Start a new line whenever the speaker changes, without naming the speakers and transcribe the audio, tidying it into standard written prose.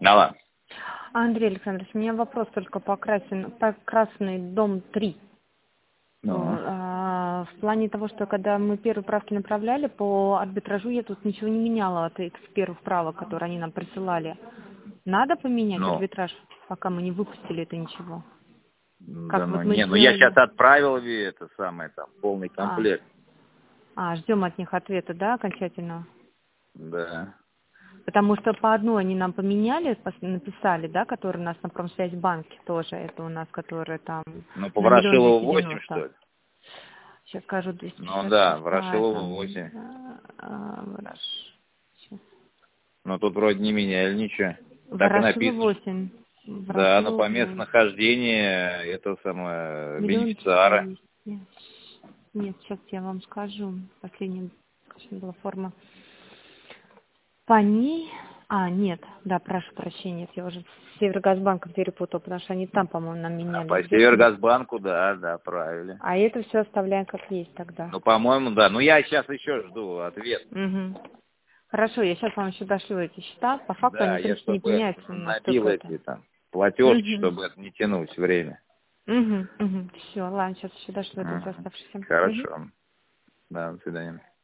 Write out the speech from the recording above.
Алло.
Андрей Александрович, у меня вопрос только по Красный дом 3. В плане того, что когда мы первые правки направляли, по арбитражу я тут ничего не меняла от этих первых правок, которые они нам присылали. Надо поменять арбитраж, пока мы не выпустили это ничего?
Да, я сейчас отправил это самое, там, полный комплект.
Ждем от них ответа, да, окончательно?
Да.
Потому что по одной они нам поменяли, написали, да, который у нас на Промсвязьбанке тоже, это у нас, который там...
Ну, по Ворошилову 8, что ли?
Сейчас скажу 200.
Ну да, Ворошилову 8. Но тут вроде не меняли ничего. Так и написано. 8. Да, но по местонахождению это самое бенефициара.
Нет, сейчас я вам скажу. Последняя была форма. По ней... нет, да, прошу прощения, я уже с Севергазбанком перепутал, потому что они там, по-моему, нам меняли.
По Севергазбанку, да, правильно.
А это все оставляем как есть тогда.
Ну, по-моему, да. Ну, я сейчас еще жду ответ.
Угу. Хорошо, я сейчас вам еще дошлю эти счета. По факту они, в принципе, не меняются.
Набил эти там платежки, чтобы это не тянуть время.
Все, ладно, сейчас еще дошлю эти оставшиеся.
Хорошо. Да, до свидания.